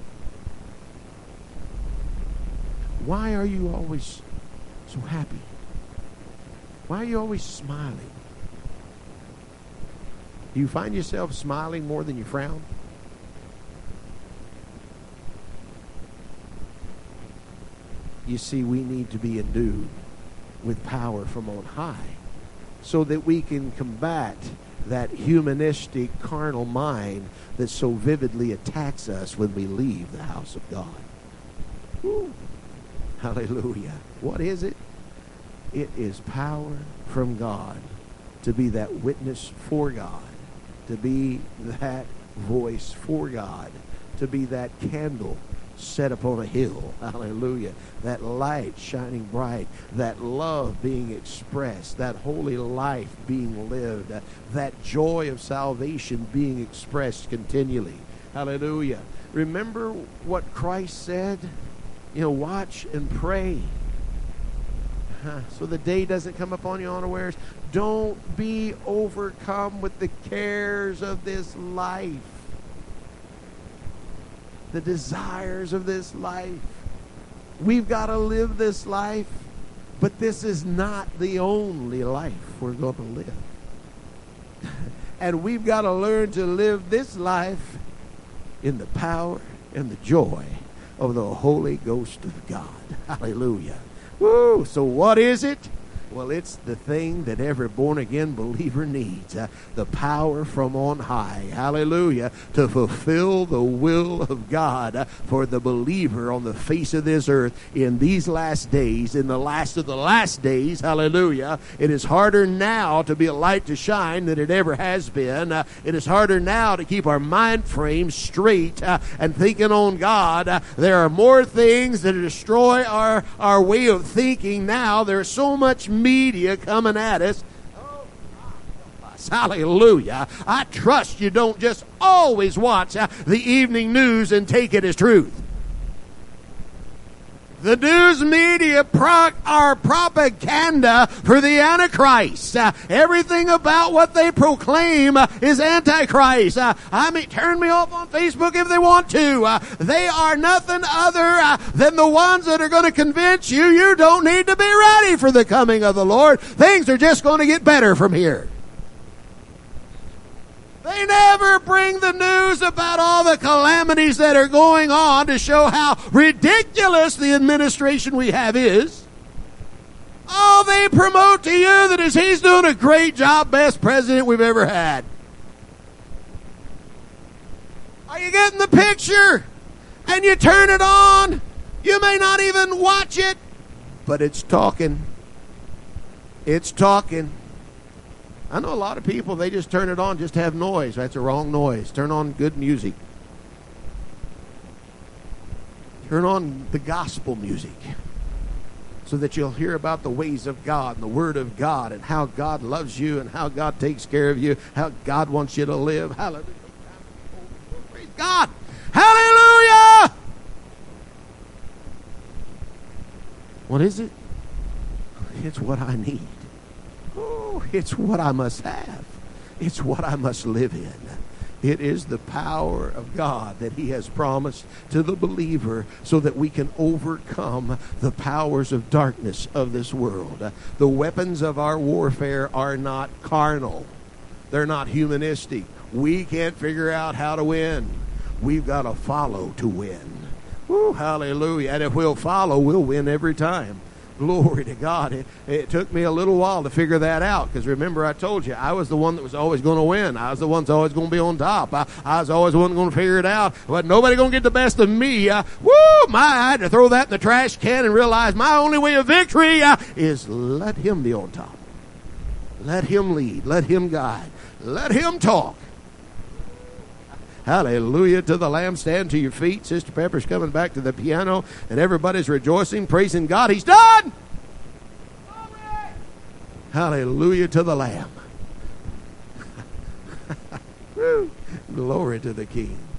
Why are you always so happy? Why are you always smiling? Do you find yourself smiling more than you frown? You see, we need to be endued with power from on high so that we can combat that humanistic carnal mind that so vividly attacks us when we leave the house of God. Woo. Hallelujah. What is it? It is power from God to be that witness for God, to be that voice for God, to be that candle set upon a hill. Hallelujah. That light shining bright, that love being expressed, that holy life being lived, that joy of salvation being expressed continually. Hallelujah. Remember what Christ said? You know, watch and pray, so the day doesn't come upon you unawares. Don't be overcome with the cares of this life, the desires of this life. We've got to live this life, but this is not the only life we're going to live. And we've got to learn to live this life in the power and the joy of the Holy Ghost of God. Hallelujah. Woo! So what is it? Well, it's the thing that every born-again believer needs. Uh, the power from on high. Hallelujah. To fulfill the will of God uh, for the believer on the face of this earth in these last days, in the last of the last days. Hallelujah. It is harder now to be a light to shine than it ever has been. Uh, it is harder now to keep our mind frame straight uh, and thinking on God. Uh, there are more things that destroy our, our way of thinking now. There's so much media coming at us. Oh, hallelujah. I trust you don't just always watch uh, the evening news and take it as truth. The news media pro- are propaganda for the Antichrist. Uh, everything about what they proclaim uh, is Antichrist. Uh, I mean, turn me off on Facebook if they want to. Uh, they are nothing other uh, than the ones that are going to convince you you don't need to be ready for the coming of the Lord. Things are just going to get better from here. They never bring the news about all the calamities that are going on to show how ridiculous the administration we have is. Oh, they promote to you that as he's doing a great job, best president we've ever had. Are you getting the picture? And you turn it on. You may not even watch it, but it's talking. It's talking. I know a lot of people, they just turn it on just to have noise. That's a wrong noise. Turn on good music. Turn on the gospel music so that you'll hear about the ways of God and the Word of God and how God loves you and how God takes care of you, how God wants you to live. Hallelujah. Praise God. Hallelujah. What is it? It's what I need. Oh, it's what I must have. It's what I must live in. It is the power of God that He has promised to the believer so that we can overcome the powers of darkness of this world. The weapons of our warfare are not carnal. They're not humanistic. We can't figure out how to win. We've got to follow to win. Woo, hallelujah. And if we'll follow, we'll win every time. Glory to God. It, it took me a little while to figure that out because remember I told you I was the one that was always going to win. I was the one that's always going to be on top. I, I was always the one going to figure it out. But nobody going to get the best of me. Uh, woo! My, I had to throw that in the trash can and realize my only way of victory uh, is let Him be on top. Let Him lead. Let Him guide. Let Him talk. Hallelujah to the Lamb. Stand to your feet. Sister Pepper's coming back to the piano, and everybody's rejoicing, praising God. He's done! Glory! Hallelujah to the Lamb. Glory to the King.